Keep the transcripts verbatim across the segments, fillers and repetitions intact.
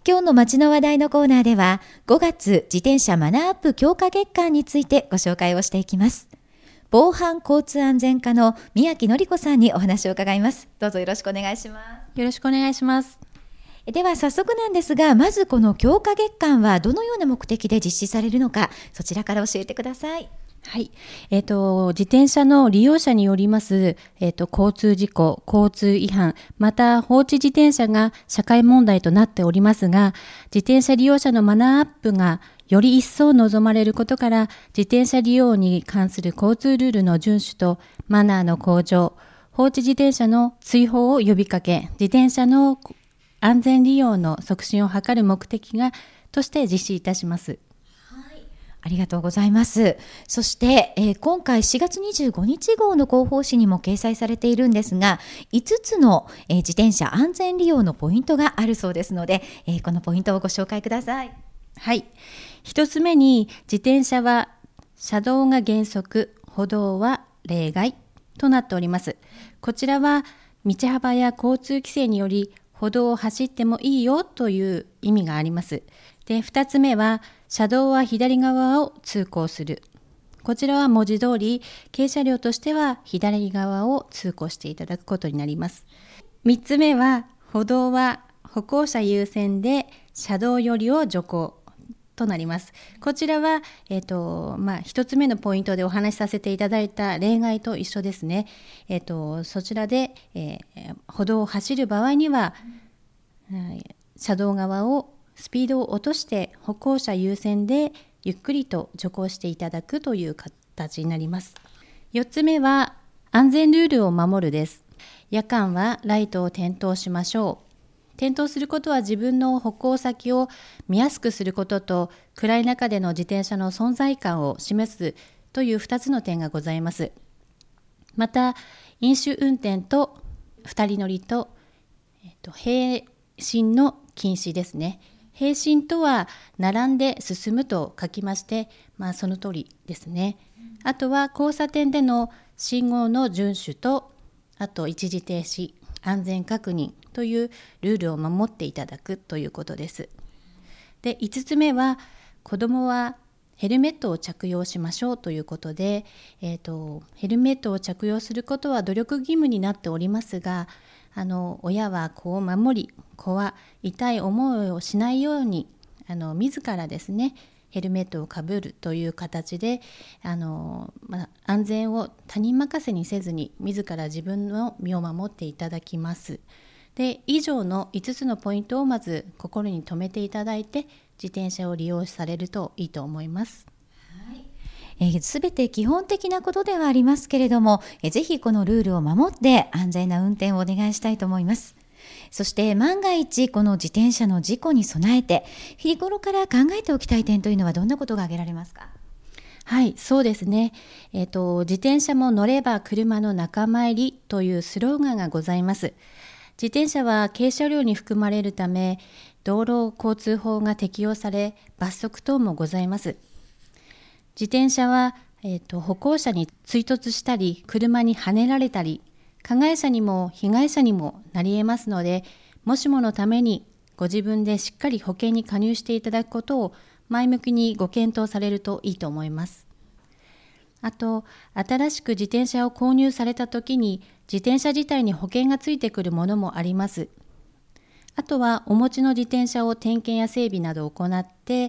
今日の街の話題のコーナーでは、ごがつ自転車マナーアップ強化月間についてご紹介をしていきます。防犯交通安全課の宮城典子さんにお話を伺います。どうぞよろしくお願いします。 よろしくお願いします。 では早速なんですが、まずこの強化月間はどのような目的で実施されるのか、そちらから教えてください。 はい、えーと、自転車の利用者によります、えーと、交通事故、交通違反、また放置自転車が社会問題となっておりますが、自転車利用者のマナーアップがより一層望まれることから、自転車利用に関する交通ルールの遵守とマナーの向上、放置自転車の追放を呼びかけ、自転車の安全利用の促進を図る目的がとして実施いたします。 ありがとうございます。そして、えー、今回しがつにじゅうごにち号の広報誌にも掲載されているんですが、いつつの、えー、自転車安全利用のポイントがあるそうですので、えー、このポイントをご紹介ください。 はい。一つ目に、自転車は車道が原則、歩道は例外となっております。こちらは道幅や交通規制により歩道を走ってもいいよという意味があります。で、二つ目は、車道は左側を通行する。こちらは文字通り、軽車両としては左側を通行していただくことになります。三つ目は、歩道は歩行者優先で車道寄りを徐行となります。こちらは、えっと、まあ、一つ目のポイントでお話しさせていただいた例外と一緒ですね。えっと、そちらで、えー、歩道を走る場合には、うん、車道側をスピードを落として歩行者優先でゆっくりと徐行していただくという形になります。よっつめは安全ルールを守るです。夜間はライトを点灯しましょう。点灯することは自分の歩行先を見やすくすることと、暗い中での自転車の存在感を示すというふたつの点がございます。また、飲酒運転とふたり乗りと、えっと、並進の禁止ですね。並進とは並んで進むと書きまして、まあ、その通りですね。あとは交差点での信号の遵守と、あと一時停止、安全確認というルールを守っていただくということです。で、いつつめは子どもはヘルメットを着用しましょうということで、えーと、ヘルメットを着用することは努力義務になっておりますが、あの親は子を守り、子は痛い思いをしないように、あの自らですね、ヘルメットをかぶるという形で、あの、まあ、安全を他人任せにせずに、自ら自分の身を守っていただきます。で、以上のいつつのポイントをまず心に留めていただいて、自転車を利用されるといいと思います。 すべ、えー、て基本的なことではありますけれども、えー、ぜひこのルールを守って安全な運転をお願いしたいと思います。そして万が一この自転車の事故に備えて日頃から考えておきたい点というのはどんなことが挙げられますか？ はい、そうですね。えっと、自転車も乗れば車の仲間入りというスローガンがございます。自転車は軽車両に含まれるため、道路交通法が適用され、罰則等もございます。自転車は、えーと、歩行者に追突したり、車にはねられたり、加害者にも被害者にもなり得ますので、もしものためにご自分でしっかり保険に加入していただくことを前向きにご検討されるといいと思います。あと、新しく自転車を購入されたときに、自転車自体に保険がついてくるものもあります。あとは、お持ちの自転車を点検や整備などを行って、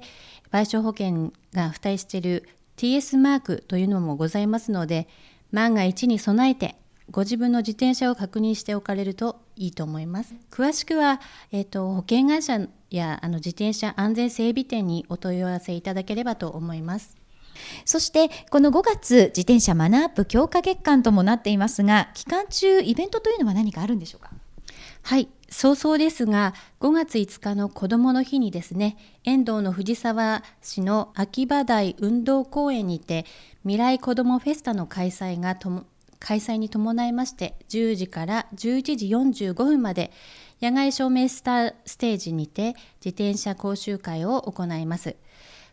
賠償保険が付帯している ティーエス マークというのもございますので、万が一に備えて、ご自分の自転車を確認しておかれるといいと思います。詳しくは、えーと、保険会社やあの自転車安全整備店にお問い合わせいただければと思います。 そしてこのごがつ自転車マナーアップ強化月間ともなっていますが、期間中イベントというのは何かあるんでしょうか？ はい、早々ですがごがついつかの子どもの日にですね、遠藤の藤沢市の秋葉台運動公園にて未来子どもフェスタの開催がとも開催に伴いまして、じゅうじからじゅういちじよんじゅうごふんまで野外照明スターステージにて自転車講習会を行います。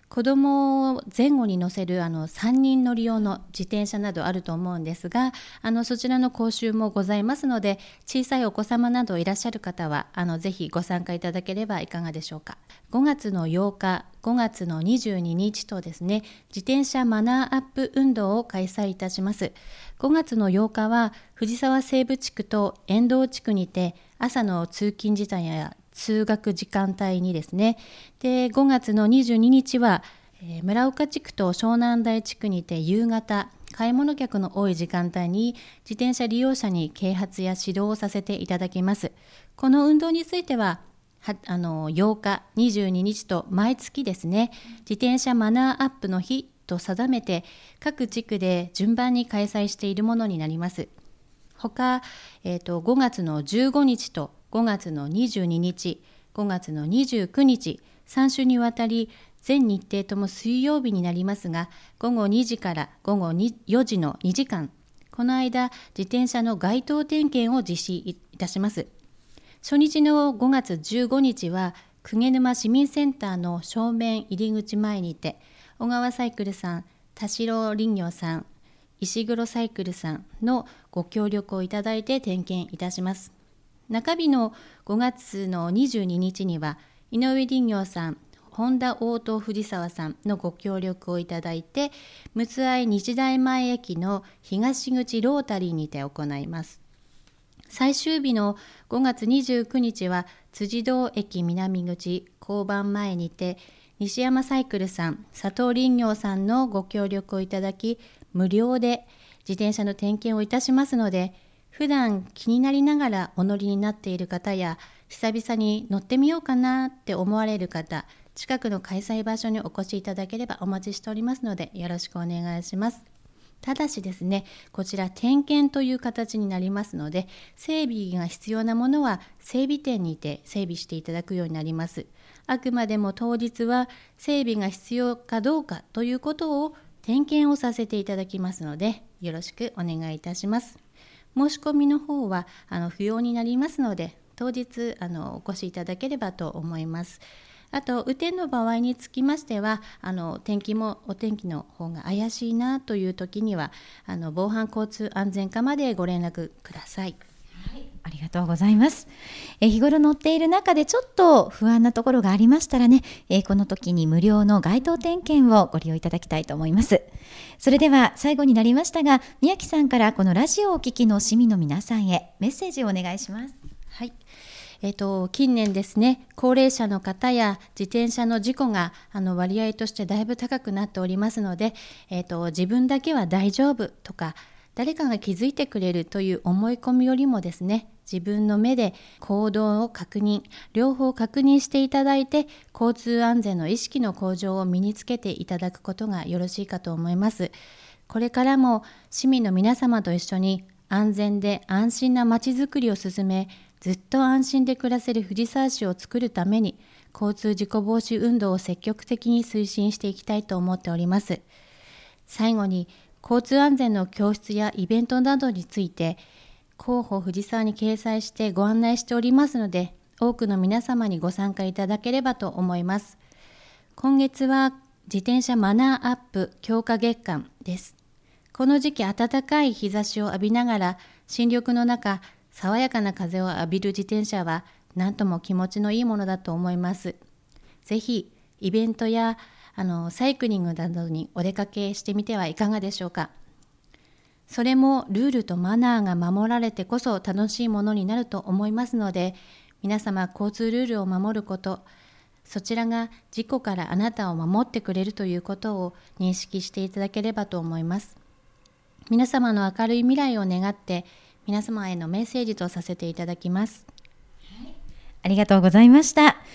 子供を前後に乗せるあのさんにん乗り用の自転車などあると思うんですが、あのそちらの講習もございますので、小さいお子様などいらっしゃる方はあのぜひご参加いただければいかがでしょうか。ごがつのようか、ごがつのにじゅうににちとですね、自転車マナーアップ運動を開催いたします。ごがつのようかは藤沢西部地区と遠藤地区にて朝の通勤時間や通学時間帯にですね、でごがつのにじゅうににちは、えー、村岡地区と湘南台地区にて夕方、買い物客の多い時間帯に自転車利用者に啓発や指導をさせていただきます。この運動については、はあのようか、にじゅうににちと毎月ですね、自転車マナーアップの日と定めて各地区で順番に開催しているものになります。他、えーと、ごがつのじゅうごにちとごがつのにじゅうににち、ごがつのにじゅうくにち、さんしゅにわたり全日程とも水曜日になりますが、ごごにじからごごよじのにじかん、この間自転車の街頭点検を実施いたします。初日のごがつじゅうごにちは鵠沼市民センターの正面入り口前にて、小川サイクルさん、田代林業さん、石黒サイクルさんのご協力をいただいて点検いたします。中日のごがつのにじゅうににちには井上林業さん、本田オート藤沢さんのご協力をいただいて、陸奥愛日大前駅の東口ロータリーにて行います。最終日のごがつにじゅうくにちは辻堂駅南口交番前にて、西山サイクルさん、佐藤林業さんのご協力をいただき、無料で自転車の点検をいたしますので、普段気になりながらお乗りになっている方や、久々に乗ってみようかなって思われる方、近くの開催場所にお越しいただければお待ちしておりますので、よろしくお願いします。ただしですね、こちら点検という形になりますので、整備が必要なものは整備店にて整備していただくようになります。あくまでも当日は整備が必要かどうかということを点検をさせていただきますので、よろしくお願いいたします。申し込みの方はあの不要になりますので、当日あのお越しいただければと思います。あと雨天の場合につきましては、あの天気もお天気の方が怪しいなという時には、あの防犯交通安全課までご連絡ください。 はい、ありがとうございます。え日頃乗っている中でちょっと不安なところがありましたらね、えこの時に無料の街頭点検をご利用いただきたいと思います。それでは最後になりましたが、宮城さんからこのラジオをお聞きの市民の皆さんへメッセージをお願いします。 はい、えーと、近年ですね、高齢者の方や自転車の事故があの割合としてだいぶ高くなっておりますので、えーと、自分だけは大丈夫とか、誰かが気づいてくれるという思い込みよりもですね、自分の目で行動を確認、両方確認していただいて、交通安全の意識の向上を身につけていただくことがよろしいかと思います。これからも市民の皆様と一緒に安全で安心なまちづくりを進め、ずっと安心で暮らせる藤沢市を作るために、交通事故防止運動を積極的に推進していきたいと思っております。最後に、交通安全の教室やイベントなどについて、広報藤沢に掲載してご案内しておりますので、多くの皆様にご参加いただければと思います。今月は自転車マナーアップ強化月間です。この時期、暖かい日差しを浴びながら、新緑の中、爽やかな風を浴びる自転車は何とも気持ちのいいものだと思います。ぜひイベントやあのサイクリングなどにお出かけしてみてはいかがでしょうか。それもルールとマナーが守られてこそ楽しいものになると思いますので、皆様交通ルールを守ること、そちらが事故からあなたを守ってくれるということを認識していただければと思います。皆様の明るい未来を願って皆様へのメッセージとさせていただきます。 ありがとうございました。